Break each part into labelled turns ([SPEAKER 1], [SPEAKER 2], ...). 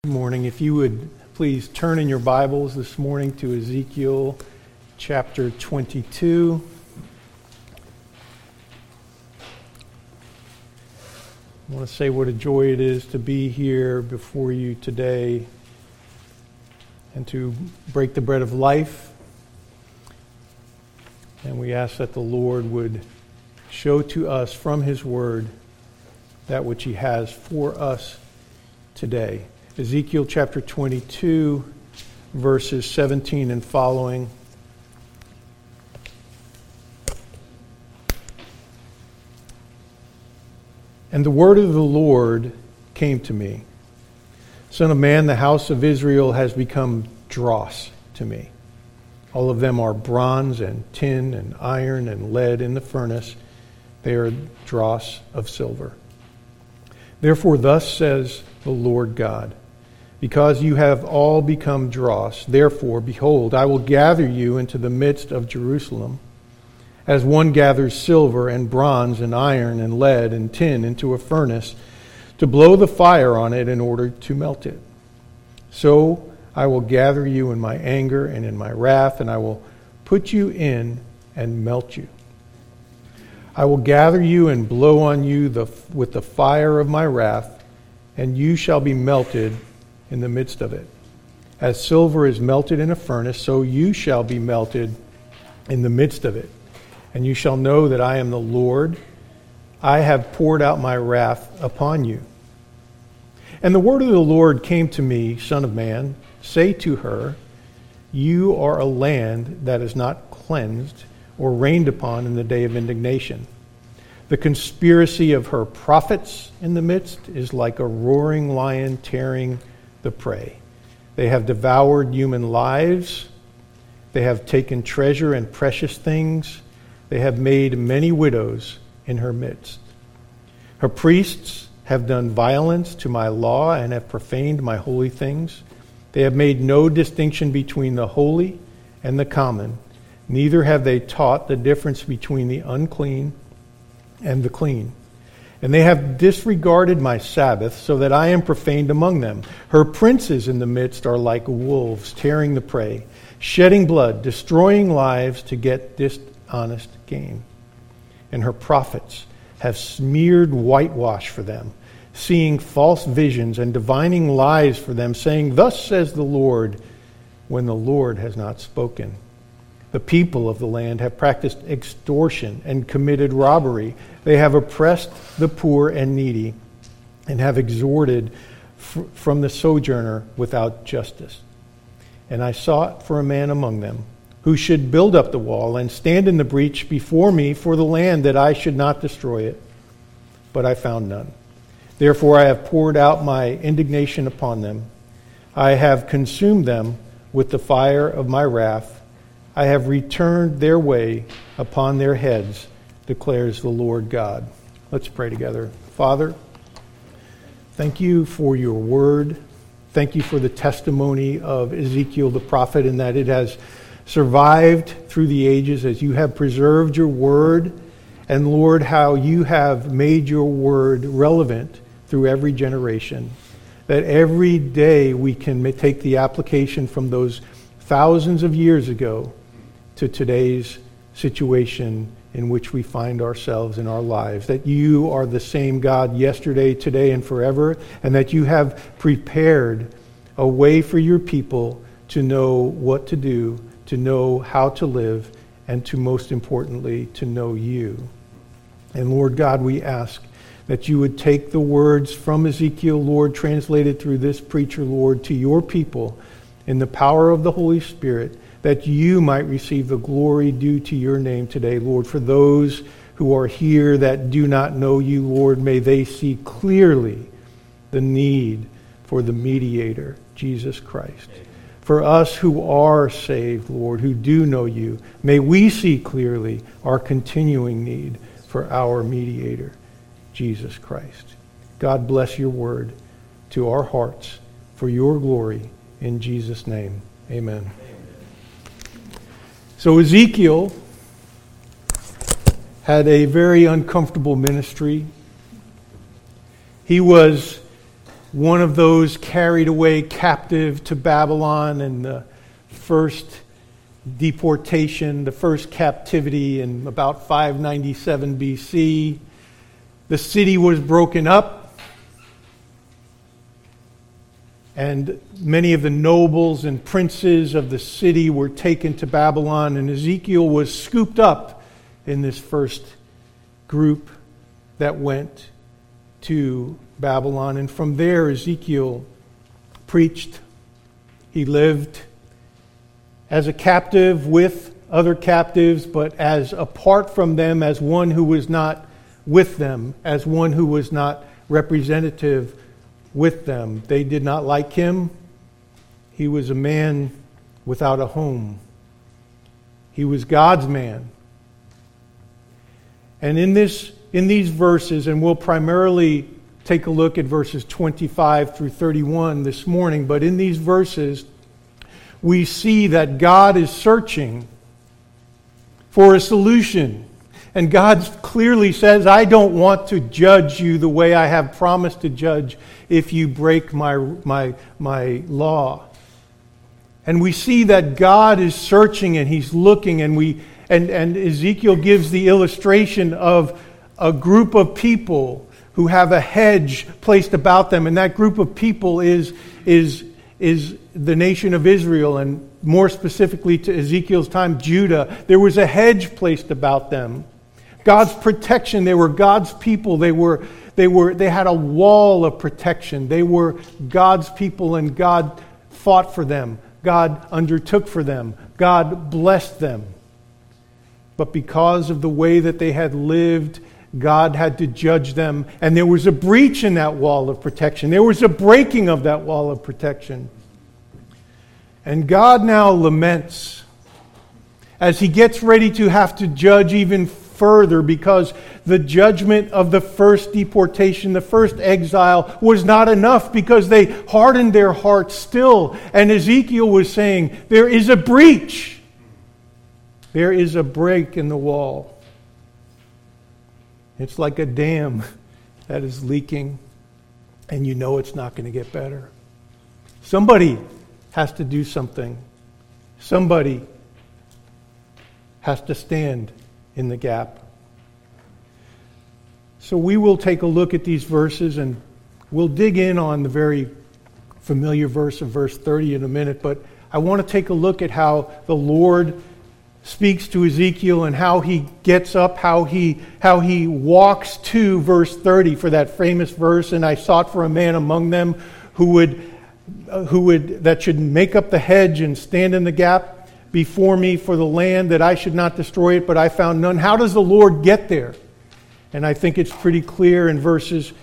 [SPEAKER 1] Good morning. If you would please turn in your Bibles this morning to Ezekiel chapter 22. I want to say what a joy it is to be here before you today and to break the bread of life. And we ask that the Lord would show to us from His Word that which He has for us today. Ezekiel chapter 22, verses 17 and following. And the word of the Lord came to me. Son of man, the house of Israel has become dross to me. All of them are bronze and tin and iron and lead in the furnace. They are dross of silver. Therefore, thus says the Lord God, because you have all become dross, therefore, behold, I will gather you into the midst of Jerusalem, as one gathers silver and bronze and iron and lead and tin into a furnace, to blow the fire on it in order to melt it. So I will gather you in my anger and in my wrath, and I will put you in and melt you. I will gather you and blow on you with the fire of my wrath, and you shall be melted in the midst of it. As silver is melted in a furnace, so you shall be melted in the midst of it. And you shall know that I am the Lord. I have poured out my wrath upon you. And the word of the Lord came to me, Son of man, say to her, you are a land that is not cleansed or rained upon in the day of indignation. The conspiracy of her prophets in the midst is like a roaring lion tearing the prey. They have devoured human lives. They have taken treasure and precious things. They have made many widows in her midst. Her priests have done violence to my law and have profaned my holy things. They have made no distinction between the holy and the common. Neither have they taught the difference between the unclean and the clean. And they have disregarded my Sabbath, so that I am profaned among them. Her princes in the midst are like wolves, tearing the prey, shedding blood, destroying lives to get dishonest gain. And her prophets have smeared whitewash for them, seeing false visions and divining lies for them, saying, thus says the Lord, when the Lord has not spoken. The people of the land have practiced extortion and committed robbery. They have oppressed the poor and needy and have extorted from the sojourner without justice. And I sought for a man among them who should build up the wall and stand in the breach before me for the land, that I should not destroy it. But I found none. Therefore I have poured out my indignation upon them. I have consumed them with the fire of my wrath. I have returned their way upon their heads, declares the Lord God. Let's pray together. Father, thank you for your word. Thank you for the testimony of Ezekiel the prophet, and that it has survived through the ages as you have preserved your word. And Lord, how you have made your word relevant through every generation. That every day we can take the application from those thousands of years ago to today's situation in which we find ourselves in our lives. That you are the same God yesterday, today, and forever, and that you have prepared a way for your people to know what to do, to know how to live, and to, most importantly, to know you. And Lord God, we ask that you would take the words from Ezekiel, Lord, translated through this preacher, Lord, to your people in the power of the Holy Spirit, that you might receive the glory due to your name today, Lord. For those who are here that do not know you, Lord, may they see clearly the need for the mediator, Jesus Christ. For us who are saved, Lord, who do know you, may we see clearly our continuing need for our mediator, Jesus Christ. God bless your word to our hearts for your glory. In Jesus' name, amen. So Ezekiel had a very uncomfortable ministry. He was one of those carried away captive to Babylon in the first deportation, the first captivity in about 597 BC. The city was broken up, and many of the nobles and princes of the city were taken to Babylon, and Ezekiel was scooped up in this first group that went to Babylon. And from there, Ezekiel preached. He lived as a captive with other captives, but as apart from them, as one who was not with them, as one who was not representative with them. They did not like him. He was a man without a home. He was God's man. And in these verses, and we'll primarily take a look at verses 25 through 31 this morning, but in these verses, we see that God is searching for a solution. And God clearly says, I don't want to judge you the way I have promised to judge if you break my law. And we see that God is searching and He's looking, and Ezekiel gives the illustration of a group of people who have a hedge placed about them, and that group of people is the nation of Israel, and more specifically to Ezekiel's time, Judah. There was a hedge placed about them. God's protection. They were God's people. They had a wall of protection. They were God's people, and God fought for them. God undertook for them. God blessed them. But because of the way that they had lived, God had to judge them, and there was a breach in that wall of protection. There was a breaking of that wall of protection. And God now laments as He gets ready to have to judge even further, because the judgment of the first deportation, the first exile, was not enough, because they hardened their hearts still. And Ezekiel was saying, there is a breach. There is a break in the wall. It's like a dam that is leaking, and you know it's not going to get better. Somebody has to do something. Somebody has to stand in the gap. So we will take a look at these verses, and we'll dig in on the very familiar verse of verse 30 in a minute, but I want to take a look at how the Lord speaks to Ezekiel and how he gets up, how he walks to verse 30 for that famous verse, and I sought for a man among them who that should make up the hedge and stand in the gap before me for the land, that I should not destroy it, but I found none. How does the Lord get there? And I think it's pretty clear in verses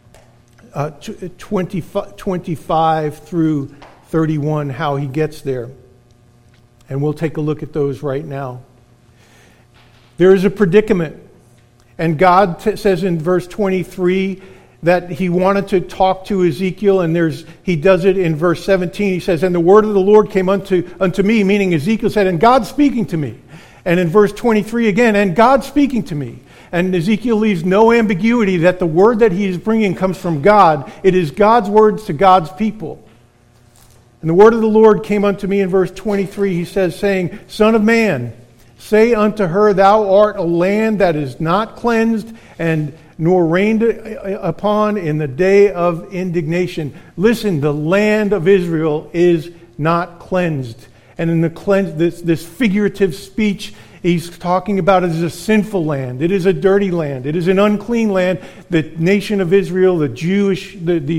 [SPEAKER 1] 25 through 31 how he gets there. And we'll take a look at those right now. There is a predicament. And God says in verse 23 that He wanted to talk to Ezekiel, and He does it in verse 17. He says, and the word of the Lord came unto me, meaning Ezekiel said, and God speaking to me. And in verse 23 again, and God speaking to me. And Ezekiel leaves no ambiguity that the word that he is bringing comes from God. It is God's words to God's people. And the word of the Lord came unto me in verse 23, he says, saying, Son of man, say unto her, thou art a land that is not cleansed, and nor rained upon in the day of indignation. Listen, the land of Israel is not cleansed. And in this figurative speech, he's talking about it as a sinful land. It is a dirty land. It is an unclean land. The nation of Israel, the Jews,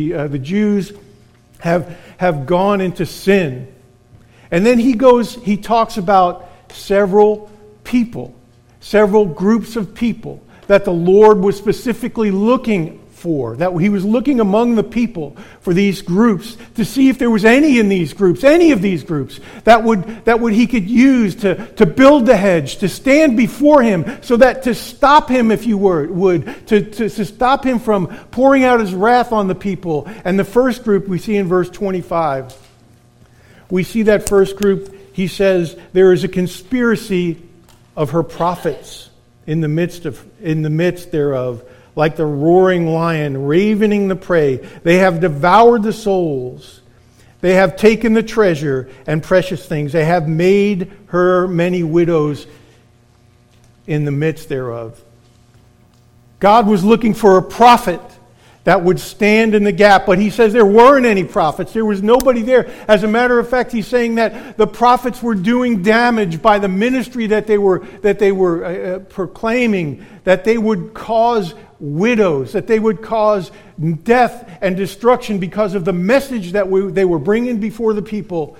[SPEAKER 1] have gone into sin. And then he talks about several people, several groups of people that the Lord was specifically looking for, that He was looking among the people for these groups to see if there was any of these groups that He could use to build the hedge, to stand before Him, so that to stop Him, if you would, to stop Him from pouring out His wrath on the people. And the first group we see in verse 25. We see that first group, he says, there is a conspiracy of her prophets in the midst thereof, like the roaring lion, ravening the prey. They have devoured the souls. They have taken the treasure and precious things. They have made her many widows in the midst thereof. God was looking for a prophet that would stand in the gap, but he says there weren't any prophets. There was nobody there. As a matter of fact, he's saying that the prophets were doing damage by the ministry that they were proclaiming, that they would cause widows, that they would cause death and destruction because of the message that they were bringing before the people.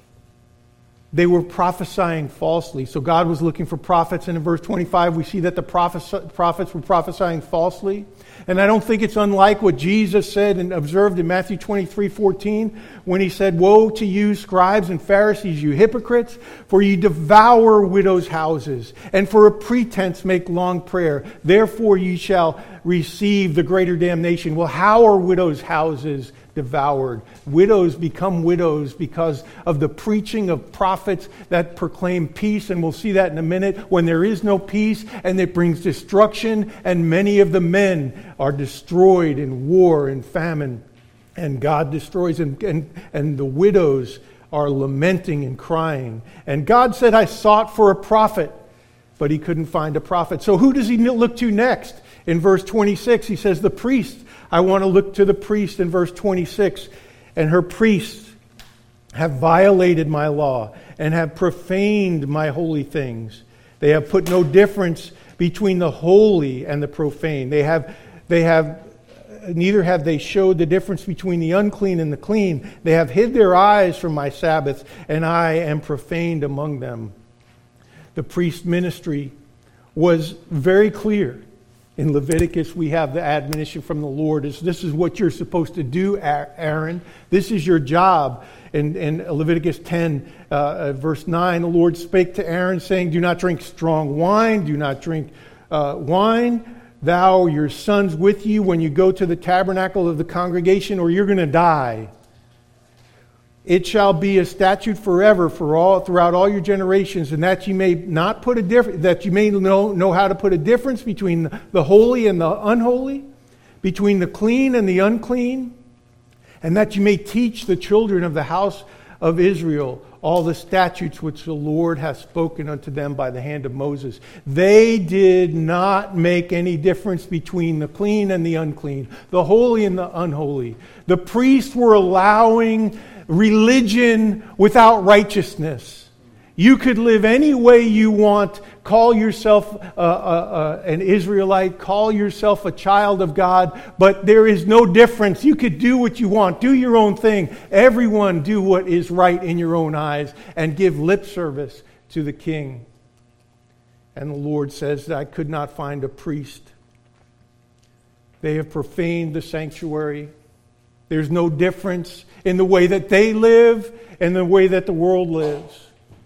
[SPEAKER 1] They were prophesying falsely. So God was looking for prophets, and in verse 25 we see that the prophets were prophesying falsely. And I don't think it's unlike what Jesus said and observed in Matthew 23:14 when he said, "Woe to you, scribes and Pharisees, you hypocrites, for you devour widows' houses, and for a pretense make long prayer. Therefore you shall receive the greater damnation." Well, how are widows' houses devoured? Widows become widows because of the preaching of prophets that proclaim peace, and we'll see that in a minute, when there is no peace, and it brings destruction, and many of the men are destroyed in war and famine, and God destroys them, and the widows are lamenting and crying. And God said, "I sought for a prophet," but he couldn't find a prophet. So who does he look to next? In verse 26, he says, the priest. I want to look to the priest in verse 26. "And her priests have violated my law and have profaned my holy things. They have put no difference between the holy and the profane. Neither have they showed the difference between the unclean and the clean. They have hid their eyes from my Sabbaths, and I am profaned among them." The priest ministry was very clear. In Leviticus, we have the admonition from the Lord. This is what you're supposed to do, Aaron. This is your job. In Leviticus 10, verse 9, the Lord spake to Aaron, saying, "Do not drink strong wine. Do not drink wine. Thou, your sons with you, when you go to the tabernacle of the congregation, or you're going to die. It shall be a statute forever throughout all your generations, and that you may not put that you may know how to put a difference between the holy and the unholy, between the clean and the unclean, and that you may teach the children of the house of Israel all the statutes which the Lord hath spoken unto them by the hand of Moses." They did not make any difference between the clean and the unclean, the holy and the unholy. The priests were allowing religion without righteousness. You could live any way you want, call yourself an Israelite, call yourself a child of God, but there is no difference. You could do what you want, do your own thing. Everyone do what is right in your own eyes and give lip service to the king. And the Lord says that I could not find a priest. They have profaned the sanctuary. There's no difference in the way that they live and the way that the world lives.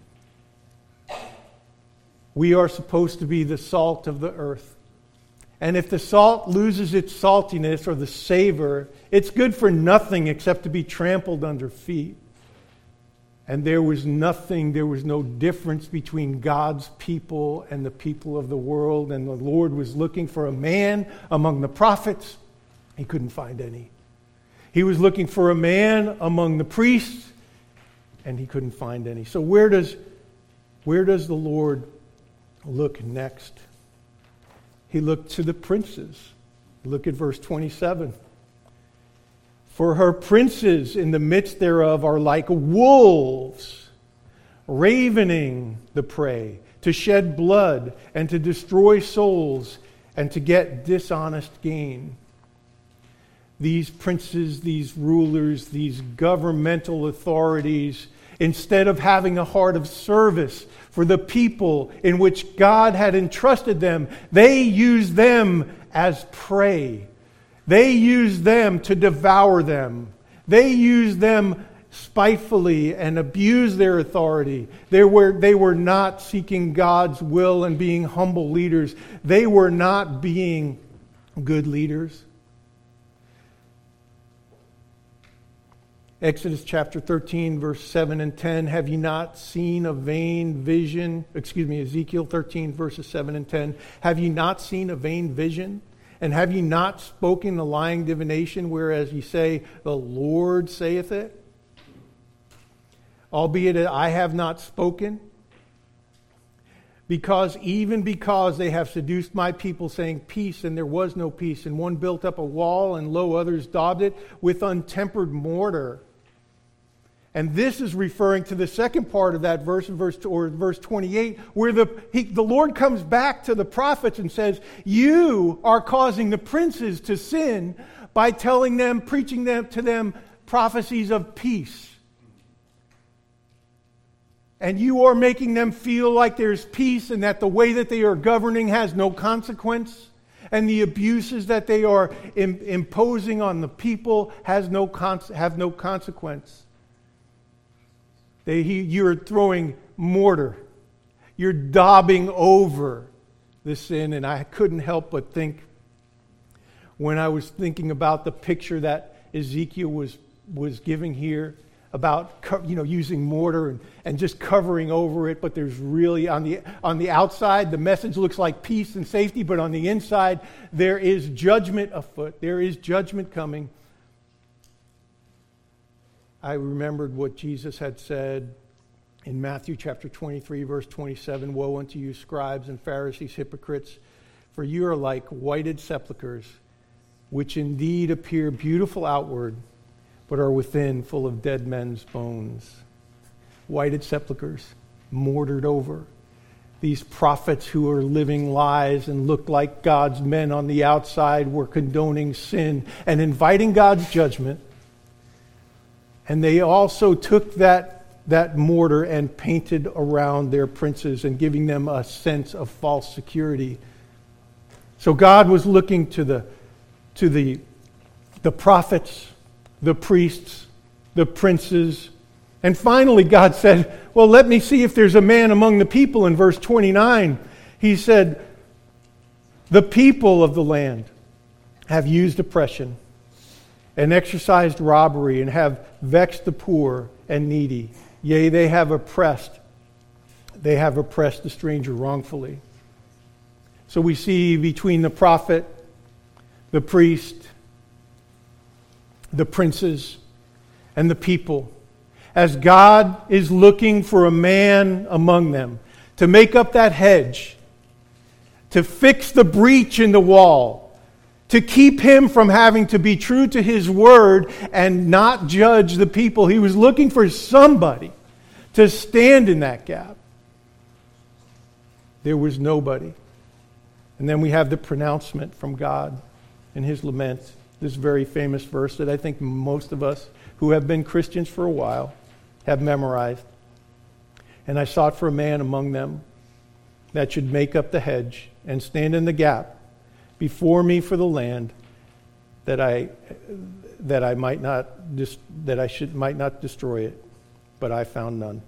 [SPEAKER 1] We are supposed to be the salt of the earth. And if the salt loses its saltiness or the savor, it's good for nothing except to be trampled under feet. And there was no difference between God's people and the people of the world. And the Lord was looking for a man among the prophets. He couldn't find any. He was looking for a man among the priests, and he couldn't find any. So where does the Lord look next? He looked to the princes. Look at verse 27. "For her princes in the midst thereof are like wolves, ravening the prey, to shed blood and to destroy souls and to get dishonest gain." These princes, these rulers, these governmental authorities, instead of having a heart of service for the people in which God had entrusted them, they used them as prey. They used them to devour them. They used them spitefully and abused their authority. They were not seeking God's will and being humble leaders. They were not being good leaders. Exodus chapter 13, verse 7 and 10. "Have ye not seen a vain vision?" Ezekiel 13, verses 7 and 10. "Have ye not seen a vain vision? And have ye not spoken the lying divination, whereas ye say, the Lord saith it? Albeit I have not spoken? Because they have seduced my people, saying peace, and there was no peace. And one built up a wall, and lo, others daubed it with untempered mortar. And this is referring to the second part of that verse, verse 28, where the Lord comes back to the prophets and says, you are causing the princes to sin by telling them, preaching them to them prophecies of peace. And you are making them feel like there's peace and that the way that they are governing has no consequence. And the abuses that they are imposing on the people have no consequence. You're throwing mortar. You're daubing over the sin. And I couldn't help but think, when I was thinking about the picture that Ezekiel was giving here, about using mortar and just covering over it, but there's really on the outside the message looks like peace and safety, but on the inside there is judgment afoot. There is judgment coming. I remembered what Jesus had said in Matthew chapter 23, verse 27, woe unto you, scribes and Pharisees, hypocrites, for you are like whited sepulchres, which indeed appear beautiful outward, but are within full of dead men's bones. Whited sepulchres, mortared over. These prophets who are living lies and look like God's men on the outside were condoning sin and inviting God's judgment. And they also took that mortar and painted around their princes and giving them a sense of false security. So God was looking to the prophets, the priests, the princes. And finally, God said, well, let me see if there's a man among the people. In verse 29, he said, the people of the land have used oppression and exercised robbery and have vexed the poor and needy. Yea, they have oppressed the stranger wrongfully. So we see between the prophet, the priest, the princes, and the people, as God is looking for a man among them to make up that hedge, to fix the breach in the wall, to keep him from having to be true to his word and not judge the people. He was looking for somebody to stand in that gap. There was nobody. And then we have the pronouncement from God in his lament. This very famous verse that I think most of us who have been Christians for a while have memorized. And I sought for a man among them that should make up the hedge and stand in the gap before me for the land, that I might not destroy it, but I found none.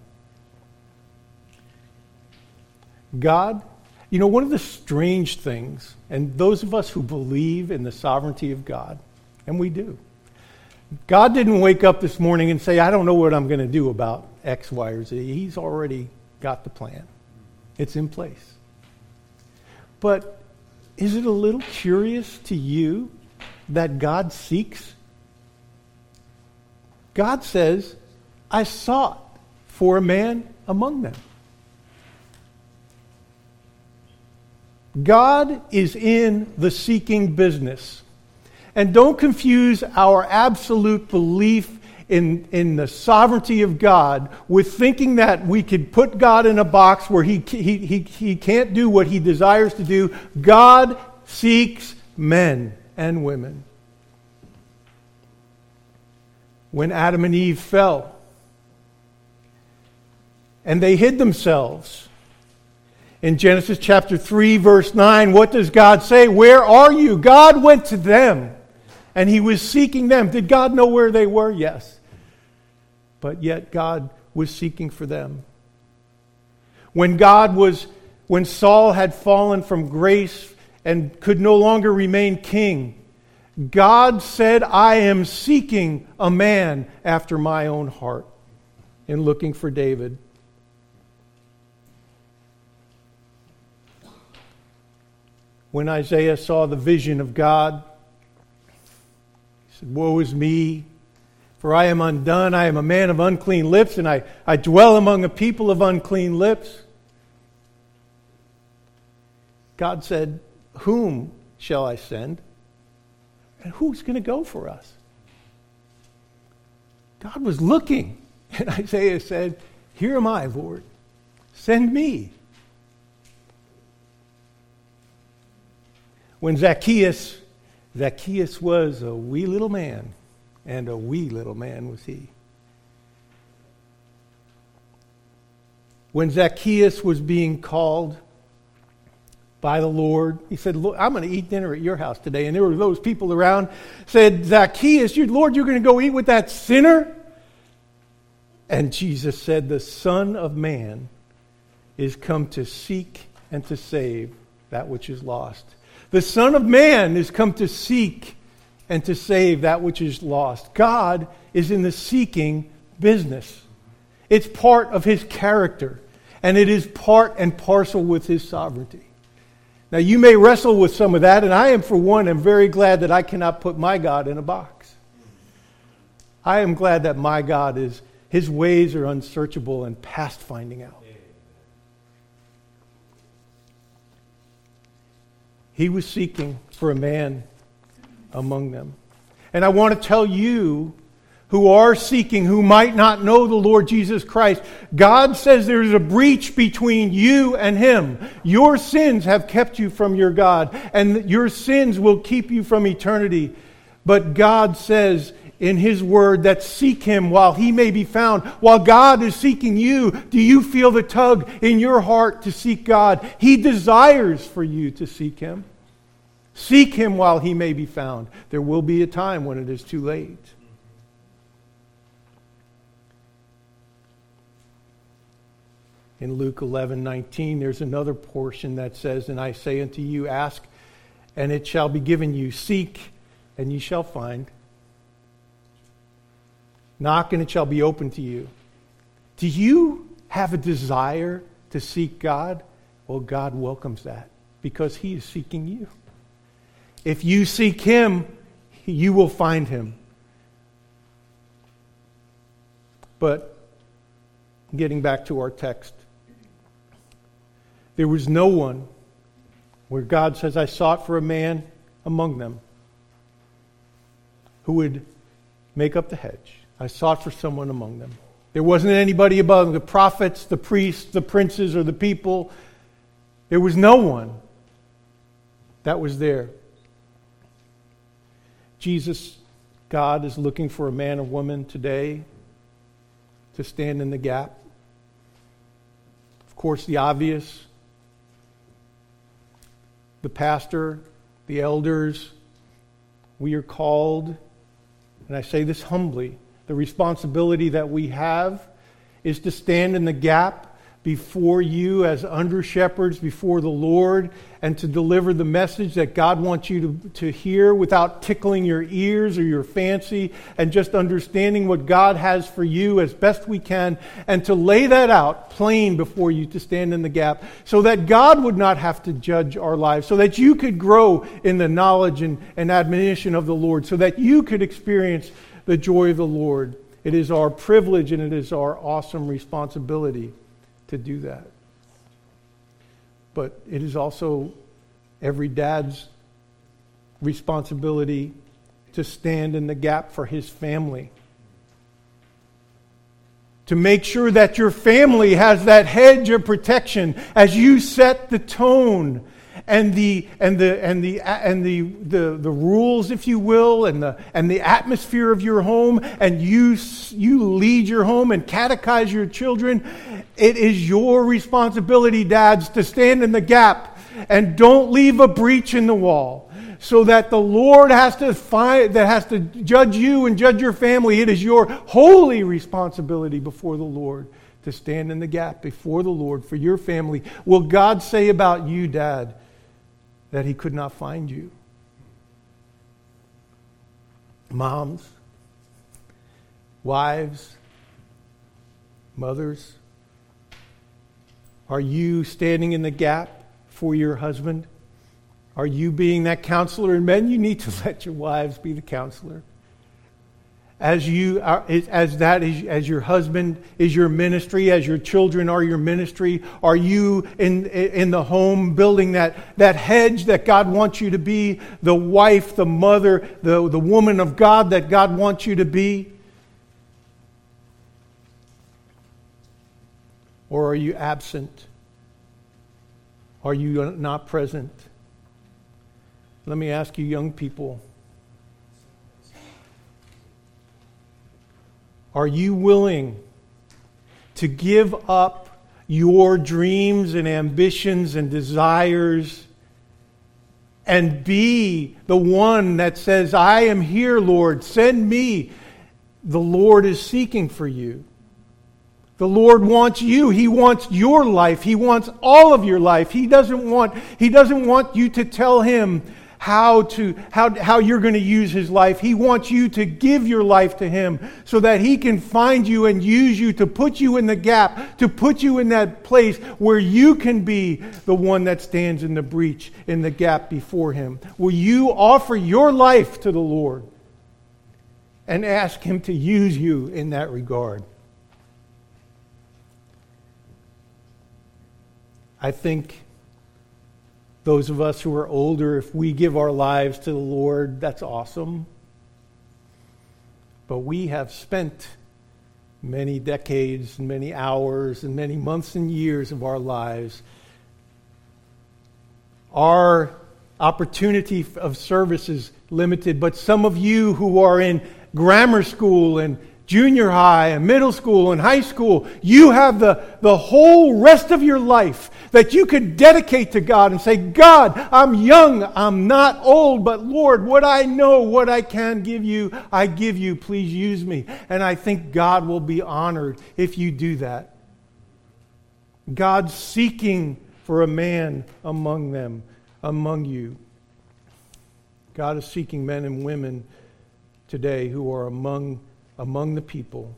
[SPEAKER 1] God, one of the strange things, and those of us who believe in the sovereignty of God, and we do, God didn't wake up this morning and say, I don't know what I'm going to do about X, Y, or Z. He's already got the plan. It's in place. But is it a little curious to you that God seeks? God says, I sought for a man among them. God is in the seeking business. And don't confuse our absolute belief in the sovereignty of God with thinking that we could put God in a box where he can't do what he desires to do. God seeks men and women. When Adam and Eve fell and they hid themselves, in Genesis chapter 3, verse 9, what does God say? Where are you? God went to them, and he was seeking them. Did God know where they were? Yes. But yet God was seeking for them. When Saul had fallen from grace and could no longer remain king, God said, I am seeking a man after my own heart, in looking for David. When Isaiah saw the vision of God, he said, "Woe is me, for I am undone. I am a man of unclean lips, and I dwell among a people of unclean lips." God said, "Whom shall I send? And who's going to go for us?" God was looking, and Isaiah said, "Here am I, Lord. Send me." When Zacchaeus was a wee little man, and a wee little man was he. When Zacchaeus was being called by the Lord, he said, "Look, I'm going to eat dinner at your house today." And there were those people around said, "Zacchaeus, Lord, you're going to go eat with that sinner?" And Jesus said, "The Son of Man is come to seek and to save that which is lost." The Son of Man is come to seek and to save that which is lost. God is in the seeking business. It's part of His character, and it is part and parcel with His sovereignty. Now, you may wrestle with some of that, and I am, for one, am very glad that I cannot put my God in a box. I am glad that my God His ways are unsearchable and past finding out. He was seeking for a man among them. And I want to tell you who are seeking, who might not know the Lord Jesus Christ, God says there is a breach between you and Him. Your sins have kept you from your God, and your sins will keep you from eternity. But God says in His Word that seek Him while He may be found. While God is seeking you, do you feel the tug in your heart to seek God? He desires for you to seek Him. Seek Him while He may be found. There will be a time when it is too late. In Luke 11:19, there's another portion that says, "And I say unto you, ask, and it shall be given you. Seek, and ye shall find. Knock, and it shall be opened to you." Do you have a desire to seek God? Well, God welcomes that because He is seeking you. If you seek Him, you will find Him. But getting back to our text, there was no one where God says, "I sought for a man among them who would make up the hedge." I sought for someone among them. There wasn't anybody above the prophets, the priests, the princes, or the people. There was no one that was there. Jesus, God, is looking for a man or woman today to stand in the gap. Of course, the obvious: the pastor, the elders. We are called, and I say this humbly, the responsibility that we have is to stand in the gap before you as under shepherds before the Lord, and to deliver the message that God wants you to hear without tickling your ears or your fancy, and just understanding what God has for you as best we can, and to lay that out plain before you, to stand in the gap so that God would not have to judge our lives, so that you could grow in the knowledge and admonition of the Lord, so that you could experience the joy of the Lord. It is our privilege and it is our awesome responsibility to do that. But it is also every dad's responsibility to stand in the gap for his family. To make sure that your family has that hedge of protection as you set the tone and the rules, if you will, and the atmosphere of your home, and you lead your home and catechize your children. It is your responsibility, dads, to stand in the gap and don't leave a breach in the wall, so that the Lord has to judge you and judge your family. It is your holy responsibility before the Lord to stand in the gap before the Lord for your family. Will God say about you, Dad, that He could not find you? Moms, wives, mothers, are you standing in the gap for your husband Are you being that counselor? And men, you need to let your wives be the counselor. As your husband is your ministry, as your children are your ministry, are you in the home building that hedge that God wants you to be, the wife, the mother, the woman of God that God wants you to be? Or are you absent? Are you not present? Let me ask you, young people, are you willing to give up your dreams and ambitions and desires and be the one that says, I am here, Lord, send me? The Lord is seeking for you. The Lord wants you. He wants your life. He wants all of your life. He doesn't want you to tell Him how you're going to use His life. He wants you to give your life to Him so that He can find you and use you to put you in the gap, to put you in that place where you can be the one that stands in the breach, in the gap before Him. Will you offer your life to the Lord and ask Him to use you in that regard? I think those of us who are older, if we give our lives to the Lord, that's awesome. But we have spent many decades and many hours and many months and years of our lives. Our opportunity of service is limited, but some of you who are in grammar school and junior high and middle school and high school, you have the whole rest of your life that you could dedicate to God and say, God, I'm young, I'm not old, but Lord, what I know, what I can give you, I give you. Please use me. And I think God will be honored if you do that. God's seeking for a man among them, among you. God is seeking men and women today who are among the people.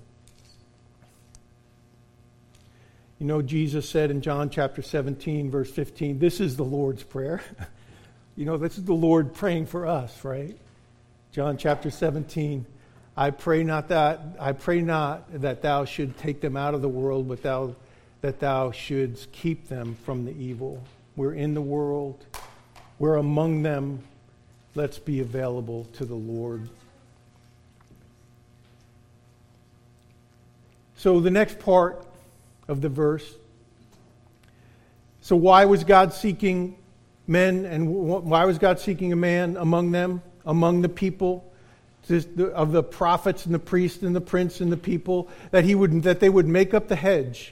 [SPEAKER 1] You know, Jesus said in John chapter 17, verse 15, this is the Lord's Prayer. You know, this is the Lord praying for us, right? John chapter 17, I pray not that thou should take them out of the world, but that thou shouldst keep them from the evil. We're in the world. We're among them. Let's be available to the Lord. So the next part of the verse. So why was God seeking men, and why was God seeking a man among them, among the people, of the prophets and the priests and the prince and the people, that they would make up the hedge,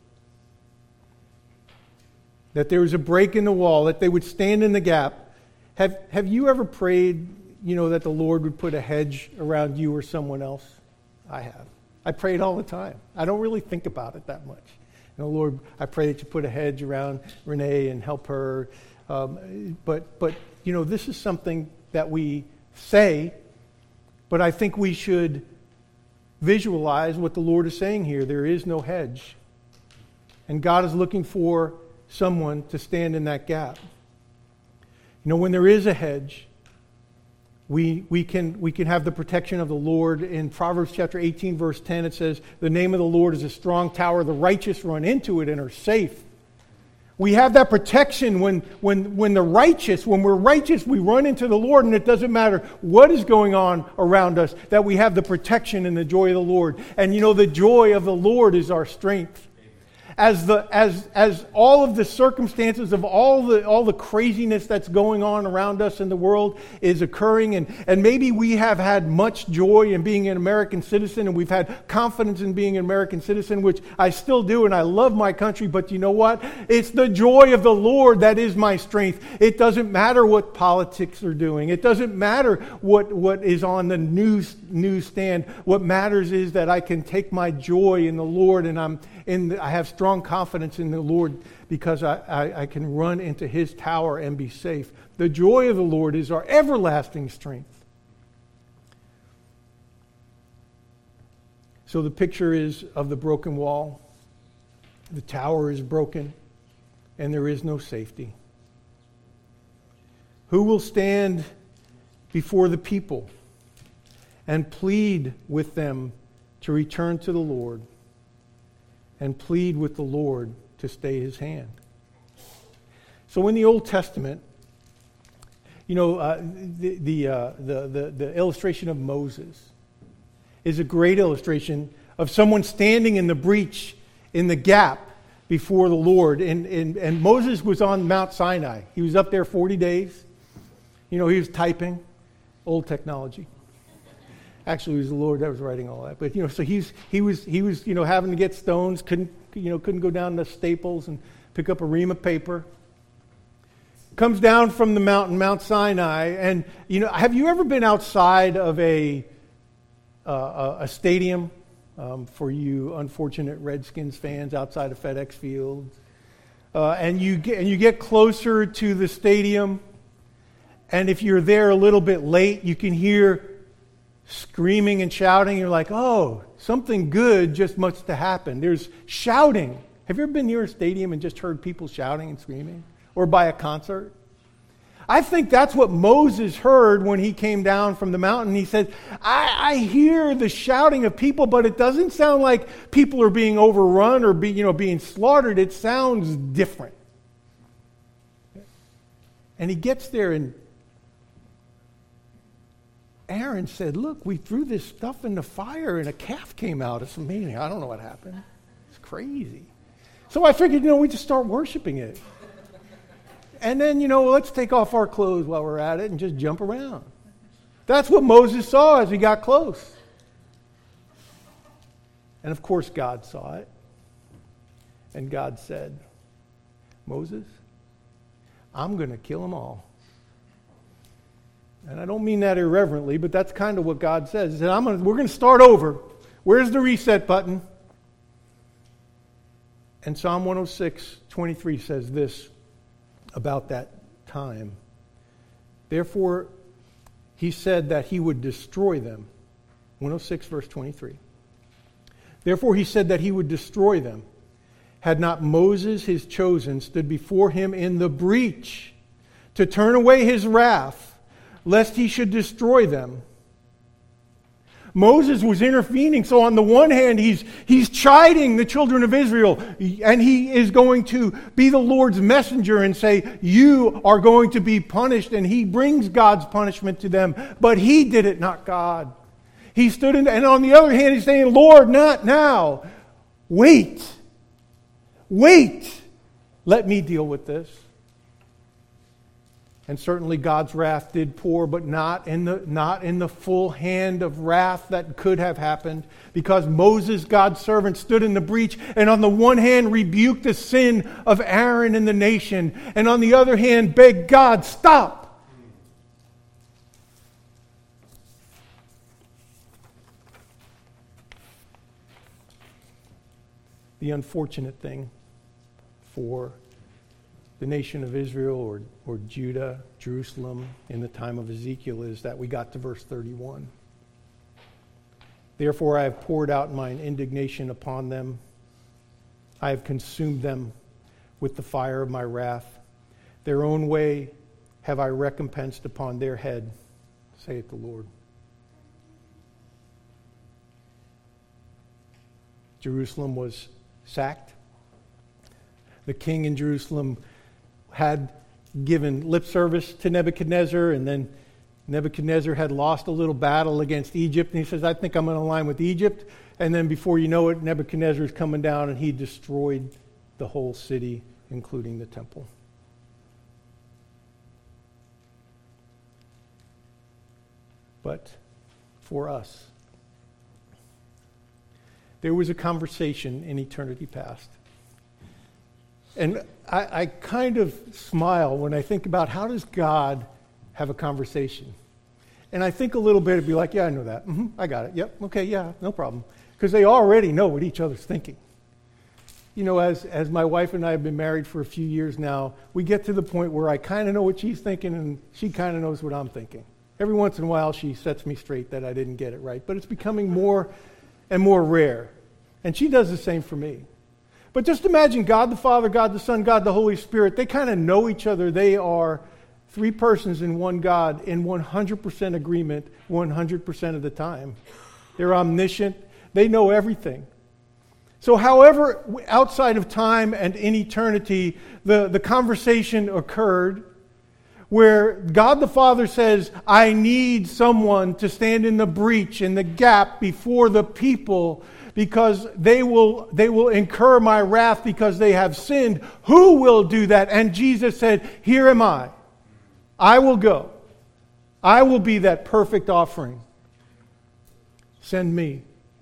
[SPEAKER 1] that there was a break in the wall, that they would stand in the gap. Have you ever prayed, that the Lord would put a hedge around you or someone else? I have. I pray it all the time. I don't really think about it that much. Lord, I pray that you put a hedge around Renee and help her. But this is something that we say, but I think we should visualize what the Lord is saying here. There is no hedge. And God is looking for someone to stand in that gap. When there is a hedge, we can have the protection of the Lord. In Proverbs chapter 18, verse 10, it says, the name of the Lord is a strong tower. The righteous run into it and are safe. We have that protection when we're righteous, we run into the Lord, and it doesn't matter what is going on around us, that we have the protection and the joy of the Lord. And the joy of the Lord is our strength. As all of the circumstances of all the craziness that's going on around us in the world is occurring, and maybe we have had much joy in being an American citizen, and we've had confidence in being an American citizen, which I still do, and I love my country, but you know what? It's the joy of the Lord that is my strength. It doesn't matter what politics are doing. It doesn't matter what is on the newsstand. What matters is that I can take my joy in the Lord, and I have strong confidence in the Lord because I can run into His tower and be safe. The joy of the Lord is our everlasting strength. So the picture is of the broken wall. The tower is broken, and there is no safety. Who will stand before the people and plead with them to return to the Lord and plead with the Lord to stay his hand? So in the Old Testament, the illustration of Moses is a great illustration of someone standing in the breach, in the gap before the Lord. And Moses was on Mount Sinai. He was up there 40 days. He was typing, old technology. Actually, it was the Lord that was writing all that. But so he was having to get stones. Couldn't go down to Staples and pick up a ream of paper. Comes down from the mountain, Mount Sinai, and have you ever been outside of a stadium? For you unfortunate Redskins fans, outside of FedEx Field, and you get closer to the stadium, and if you're there a little bit late, you can hear screaming and shouting. You're like, oh, something good just must have happened. There's shouting. Have you ever been near a stadium and just heard people shouting and screaming? Or by a concert? I think that's what Moses heard when he came down from the mountain. He said, I hear the shouting of people, but it doesn't sound like people are being overrun or being slaughtered. It sounds different. And he gets there, and Aaron said, look, we threw this stuff in the fire and a calf came out. It's amazing. I don't know what happened. It's crazy. So I figured, we just start worshiping it. And then, let's take off our clothes while we're at it and just jump around. That's what Moses saw as he got close. And of course, God saw it. And God said, Moses, I'm going to kill them all. And I don't mean that irreverently, but that's kind of what God says. He said, we're going to start over. Where's the reset button? And Psalm 106:23 says this about that time. Therefore, he said that he would destroy them. 106 verse 23. Therefore, he said that he would destroy them. Had not Moses, his chosen, stood before him in the breach to turn away his wrath, lest he should destroy them. Moses was intervening. So on the one hand, he's chiding the children of Israel, and he is going to be the Lord's messenger and say, you are going to be punished, and he brings God's punishment to them. But he did it, not God. He stood in, and on the other hand, he's saying, Lord, not now. Wait. Let me deal with this. And certainly God's wrath did pour, but not in the full hand of wrath that could have happened, because Moses, God's servant, stood in the breach and on the one hand rebuked the sin of Aaron and the nation, and on the other hand begged God, stop. The unfortunate thing for the nation of Israel or Judah, Jerusalem, in the time of Ezekiel is that we got to verse 31. Therefore I have poured out mine indignation upon them. I have consumed them with the fire of my wrath. Their own way have I recompensed upon their head, saith the Lord. Jerusalem was sacked. The king in Jerusalem had given lip service to Nebuchadnezzar, and then Nebuchadnezzar had lost a little battle against Egypt, and he says, I think I'm going to align with Egypt. And then before you know it, Nebuchadnezzar is coming down, and he destroyed the whole city, including the temple. But for us, there was a conversation in eternity past. And I kind of smile when I think about, how does God have a conversation? And I think a little bit, it'd be like, yeah, I know that. I got it. Yep. Okay. Yeah, no problem. Because they already know what each other's thinking. As my wife and I have been married for a few years now, we get to the point where I kind of know what she's thinking and she kind of knows what I'm thinking. Every once in a while, she sets me straight that I didn't get it right. But it's becoming more and more rare. And she does the same for me. But just imagine God the Father, God the Son, God the Holy Spirit. They kind of know each other. They are Three persons in one God in 100% agreement 100% of the time. They're omniscient. They know everything. So however, outside of time and in eternity, the conversation occurred where God the Father says, I need someone to stand in the breach, in the gap before the people, because they will incur my wrath because they have sinned. Who will do that? And Jesus said, here am I. I will go. I will be that perfect offering. Send me.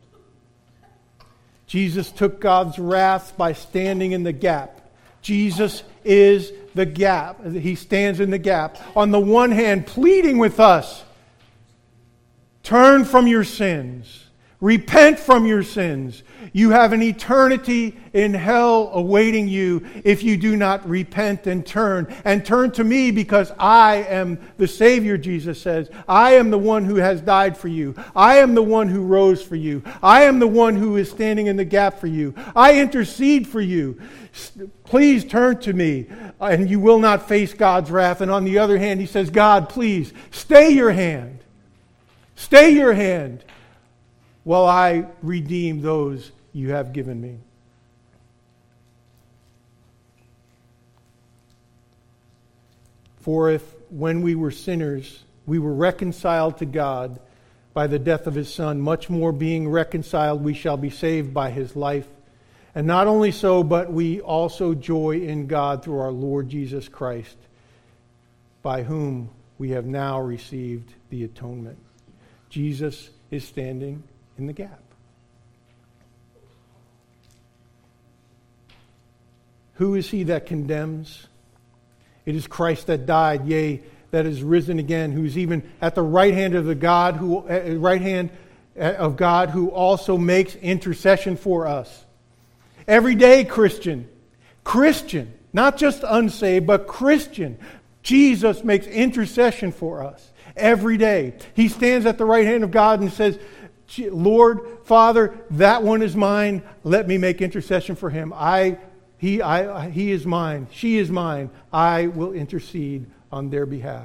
[SPEAKER 1] Jesus took God's wrath by standing in the gap. Jesus is the gap. He stands in the gap. On the one hand, pleading with us, turn from your sins. Repent from your sins. You have an eternity in hell awaiting you if you do not repent and turn. And turn to me because I am the Savior, Jesus says. I am the one who has died for you. I am the one who rose for you. I am the one who is standing in the gap for you. I intercede for you. Please turn to me and you will not face God's wrath. And on the other hand, he says, God, please, stay your hand. Stay your hand while I redeem those you have given me. For if, when we were sinners, we were reconciled to God by the death of His Son, much more being reconciled, we shall be saved by His life. And not only so, but we also joy in God through our Lord Jesus Christ, by whom we have now received the atonement. Jesus is standing in the gap. Who is he that condemns? It is Christ that died, yea, that is risen again, who's even at the right hand of God, who also makes intercession for us. Every day, Christian, not just unsaved, but Christian, Jesus makes intercession for us every day. He stands at the right hand of God and says, Lord, Father, that one is mine. Let me make intercession for him. He is mine. She is mine. I will intercede on their behalf.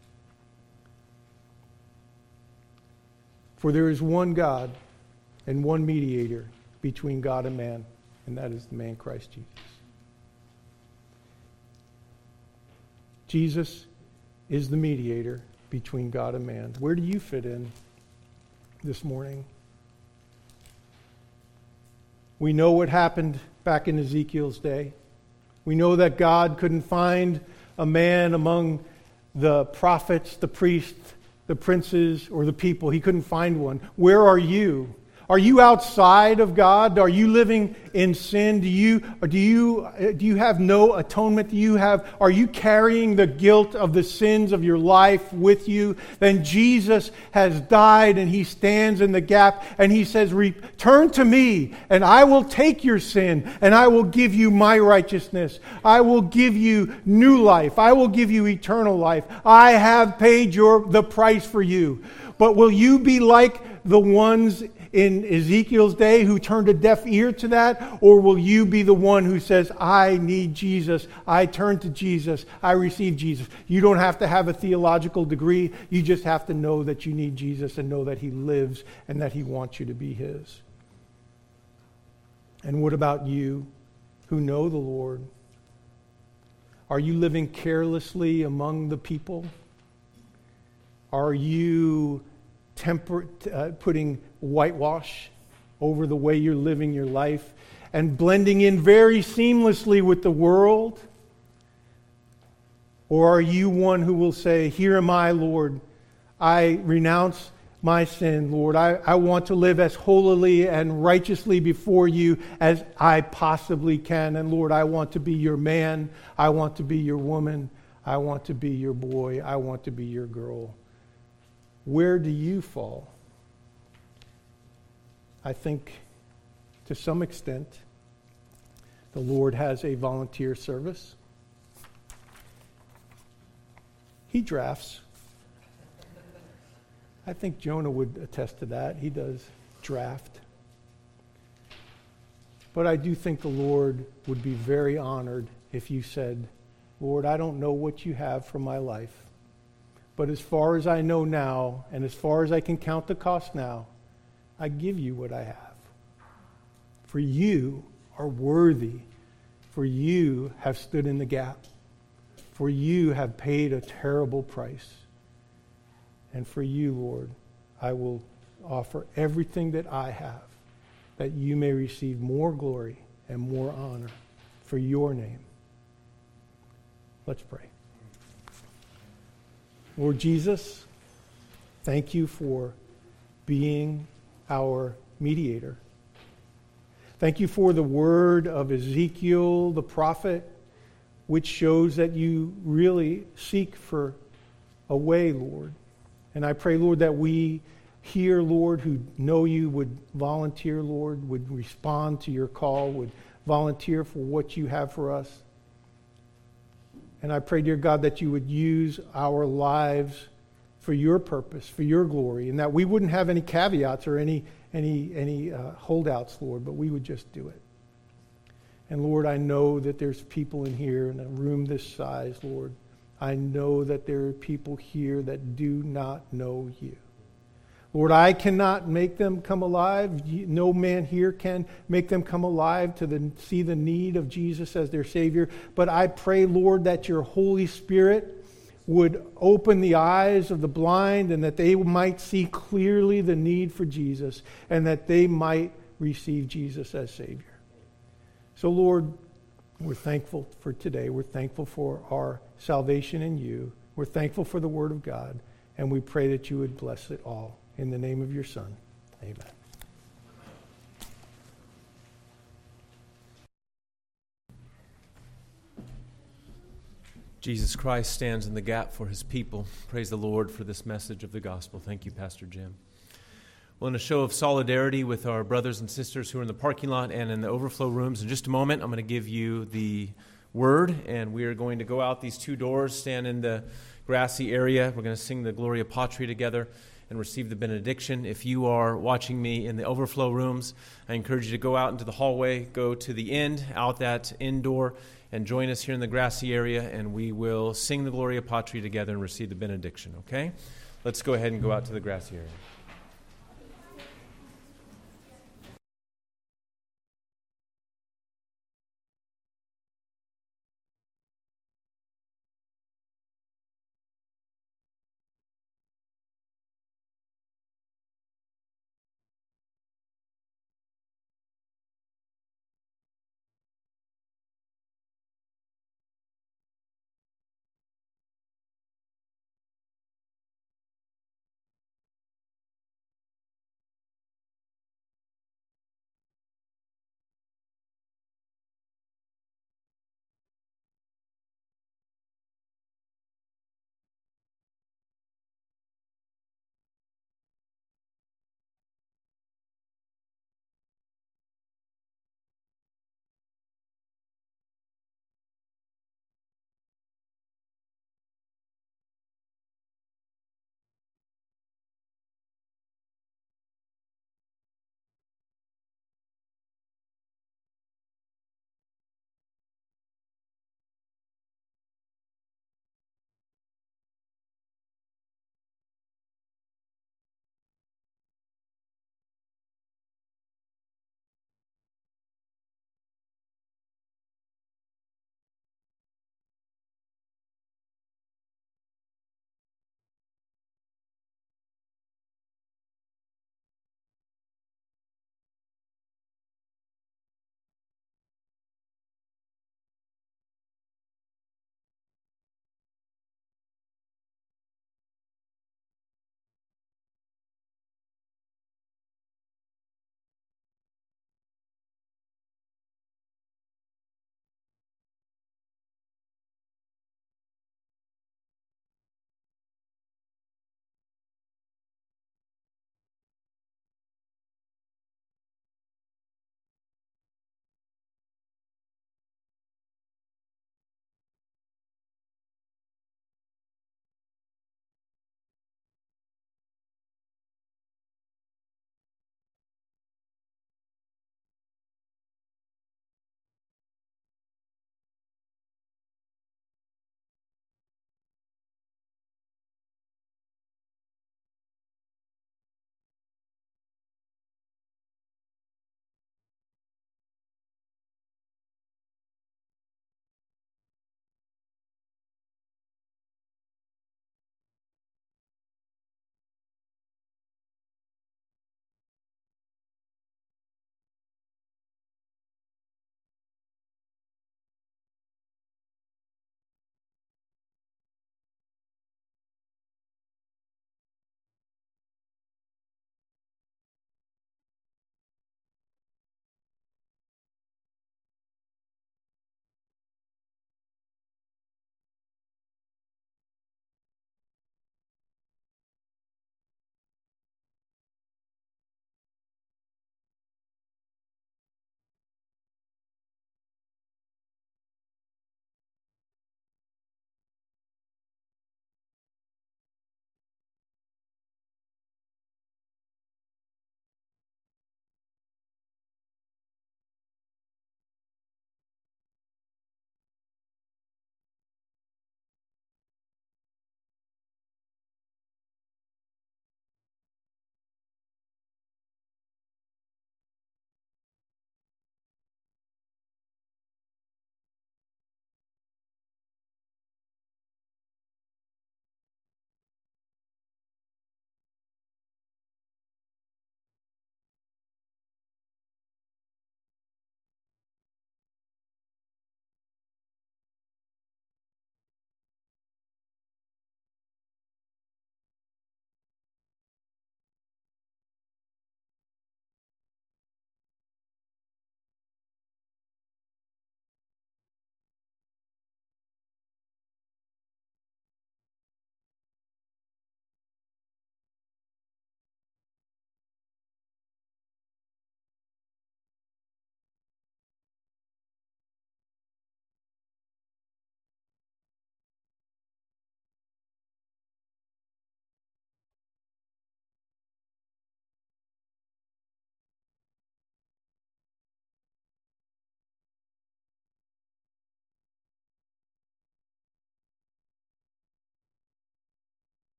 [SPEAKER 1] For there is one God and one mediator between God and man, and that is the man Christ Jesus. Jesus is the mediator between God and man. Where do you fit in this morning? We know what happened back in Ezekiel's day. We know that God couldn't find a man among the prophets, the priests, the princes, or the people. He couldn't find one. Where are you? Are you outside of God? Are you living in sin? Do you have no atonement? Are you carrying the guilt of the sins of your life with you? Then Jesus has died and He stands in the gap and He says, "Return to me and I will take your sin and I will give you my righteousness. I will give you new life. I will give you eternal life. I have paid the price for you." But will you be like the ones in Ezekiel's day who turned a deaf ear to that? Or will you be the one who says, I need Jesus, I turn to Jesus, I receive Jesus? You don't have to have a theological degree. You just have to know that you need Jesus and know that He lives and that He wants you to be His. And what about you who know the Lord? Are you living carelessly among the people? Are you putting whitewash over the way you're living your life and blending in very seamlessly with the world? Or are you one who will say, "Here am I, Lord. I renounce my sin, Lord. I want to live as holily and righteously before you as I possibly can. And Lord, I want to be your man. I want to be your woman. I want to be your boy. I want to be your girl." Where do you fall? I think to some extent the Lord has a volunteer service. He drafts. I think Jonah would attest to that. He does draft. But I do think the Lord would be very honored if you said, Lord, I don't know what you have for my life. But as far as I know now, and as far as I can count the cost now, I give you what I have. For you are worthy. For you have stood in the gap. For you have paid a terrible price. And for you, Lord, I will offer everything that I have, that you may receive more glory and more honor for your name. Let's pray. Lord Jesus, thank you for being our mediator. Thank you for the word of Ezekiel, the prophet, which shows that you really seek for a way, Lord. And I pray, Lord, that we here, Lord, who know you would volunteer, Lord, would respond to your call, would volunteer for what you have for us. And I pray, dear God, that you would use our lives for your purpose, for your glory, and that we wouldn't have any caveats or any holdouts, Lord, but we would just do it. And Lord, I know that there's people in here in a room this size, Lord. I know that there are people here that do not know you. Lord, I cannot make them come alive. No man here can make them come alive to see the need of Jesus as their Savior. But I pray, Lord, that your Holy Spirit would open the eyes of the blind and that they might see clearly the need for Jesus and that they might receive Jesus as Savior. So, Lord, we're thankful for today. We're thankful for our salvation in you. We're thankful for the Word of God. And we pray that you would bless it all. In the name of your Son, amen.
[SPEAKER 2] Jesus Christ stands in the gap for his people. Praise the Lord for this message of the gospel. Thank you, Pastor Jim. Well, in a show of solidarity with our brothers and sisters who are in the parking lot and in the overflow rooms, in just a moment, I'm going to give you the word, and we are going to go out these two doors, stand in the grassy area. We're going to sing the Gloria Patri together and receive the benediction. If you are watching me in the overflow rooms, I encourage you to go out into the hallway, go to the end, out that indoor, and join us here in the grassy area, and we will sing the Gloria Patri together and receive the benediction, okay? Let's go ahead and go out to the grassy area.